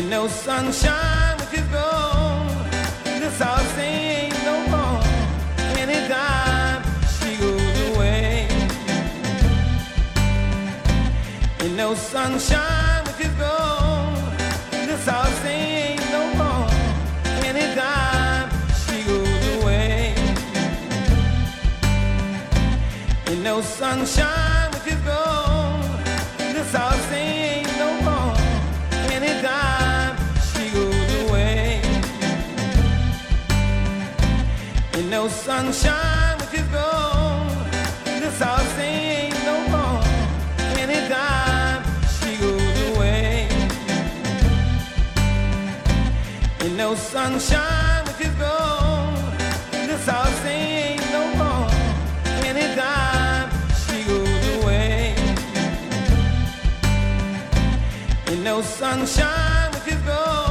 no sunshine which is gone. The South Sea ain't no more. Anytime she goes away. Ain't no sunshine which is gone. The South Sea ain't no more. Anytime she goes away. Ain't no sunshine which is gone. The South Sea ain't no more. Anytime she goes away. Ain't no sunshine which is gone. The South Sea ain't no more. Anytime she goes away. Ain't no sunshine which is gone. The South Sea ain't no more. Anytime she goes away. Ain't no sunshine which is gone.